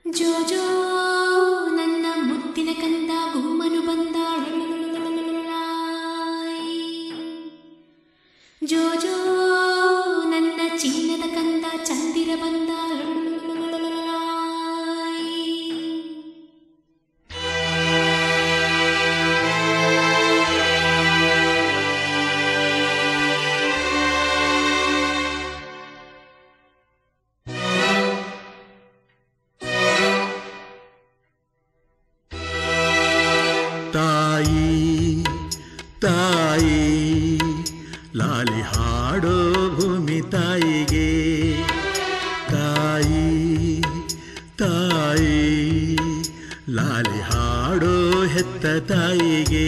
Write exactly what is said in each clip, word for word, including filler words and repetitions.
ಜೋಜೋ ನನ್ನ ಮುತ್ತಿನ ಕಂದ ಗುಮ್ಮನು ಬಂದ ಜೋಜೋ ನನ್ನ ಚಿನ್ನದ ಕಂದ ಚಂದಿರ ಬಂದ ತಾಯಿ ತಾಯಿ ಲಾಲಿ ಹಾಡೋ ಭೂಮಿ ತಾಯಿಗೆ ತಾಯಿ ತಾಯಿ ಲಾಲಿ ಹಾಡೋ ಹೆತ್ತ ತಾಯಿಗೆ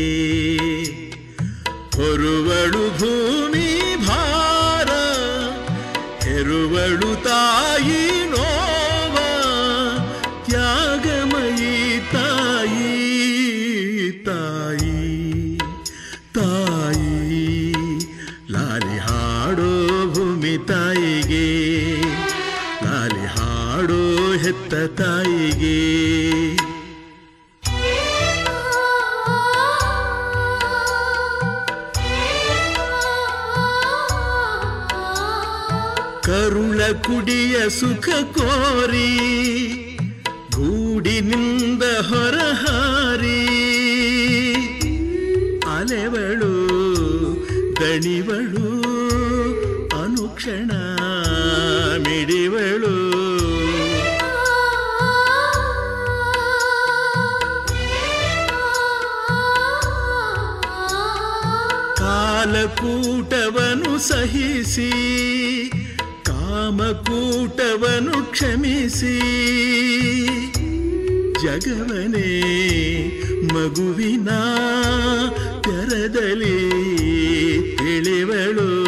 ಹೊರುವಳು ಭೂಮಿ ಭಾರ ಹೆರುವಳು ತಾಯಿ ನೋವ ತ್ಯಾಗಮಯಿ ತಾಯಿ ತಾಯಿ ತಾಯಿ ಲಾಲಿ ಹಾಡೋ ಭೂಮಿ ತಾಯಿಗೆ ಲಾಲಿ ಹಾಡೋ ಹೆತ್ತ ತಾಯಿಗೆ ಕರುಳ ಕುಡಿಯ ಸುಖ ಕೋರಿ ಗೂಡಿನಿಂದ ಹೊರಹಾರಿ ಅಲೆವಳು ದಣಿವಳು ಅನುಕ್ಷಣ ಮಿಡಿವಳು ಕಾಲಕೂಟವನು ಸಹಿಸಿ ಕಾಮಕೂಟವನು ಕ್ಷಮಿಸಿ ಜಗವನೇ ಮಗುವಿನ ತೆರದಲ್ಲಿ ತಿಳಿವಳು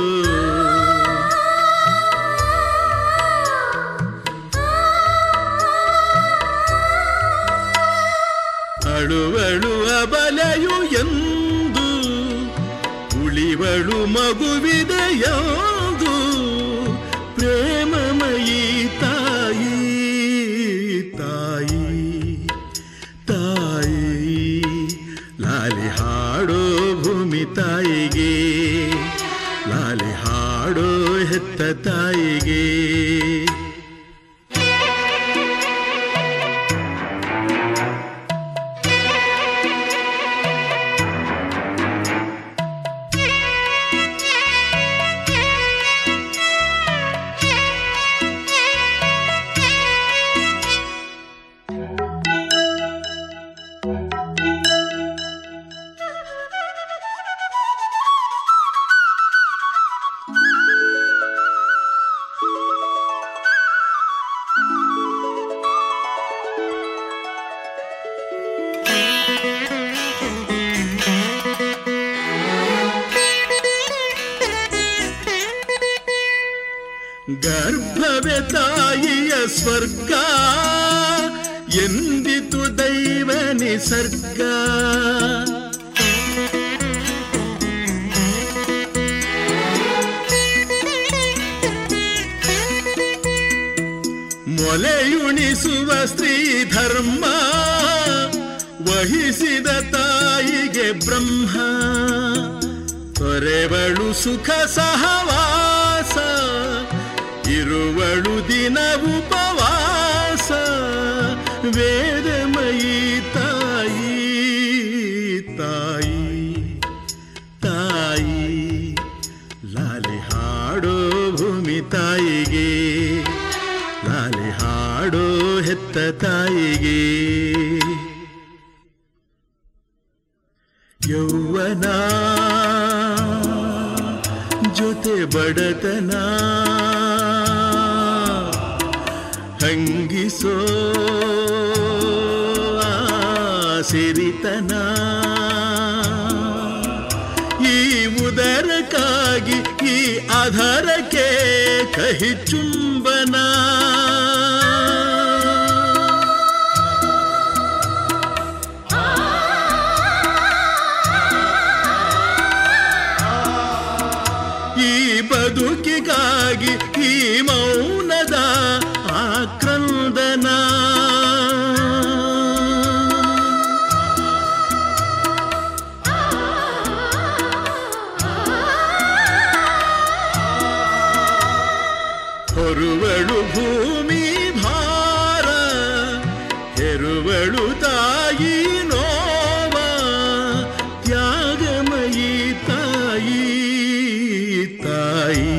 ಅಳುವಳು ಅಬಲೆಯು ಎಂದು ಉಳಿವಳು ಮಗುವಿದೆಯದು ಪ್ರೇಮಮಯಿ ತಾಯಿ ತಾಯಿ ತಾಯಿ ಲಾಲಿ ಹಾಡೋ ಭೂಮಿ ತಾಯಿಗೆ ಲಾಲಿ ಹಾಡೋ ಹೆತ್ತ ತಾಯಿಗೆ ಗರ್ಭವೇ ತಾಯಿಯ ಸ್ವರ್ಗ ಎಂದಿತು ದೈವ ನಿಸರ್ಗ ಮೊಲೆಯುಣಿಸುವ ಸ್ತ್ರೀ ಧರ್ಮ ವಹಿಸಿದ ತಾಯಿಗೆ ಬ್ರಹ್ಮ ತೊರೆವಳು ಸುಖ ಸಹವಾಸ ಇರುವಳು ದಿನ ಉಪವಾಸ ವೇದಮಯಿ ತಾಯಿ ತಾಯಿ ತಾಯಿ ಲಾಲಿ ಹಾಡೋ ಭೂಮಿ ತಾಯಿಗೆ ಲಾಲಿ ಹಾಡೋ ಹೆತ್ತ ತಾಯಿಗೆ ಯೌವನ ಜೊತೆ ಬಡತನ ಹಂಗಿಸೋ ಸಿರಿತನ ಈ ಉದರಕ್ಕಾಗಿ ಈ ಆಧಾರಕ್ಕೆ ಕಹಿ ಚುಂಬನ ಈ ಬದುಕಿಗಾಗಿ ಈ ಮೌನದ ಆಕ್ರಂದನ ಹೊರುವಳು ಭೂಮಿ ಭಾರ ಹೆರುವಳು ತಾಯಿ ನೋವ ತ್ಯಾಗಮಯಿ ತಾಯಿ ತಾಯಿ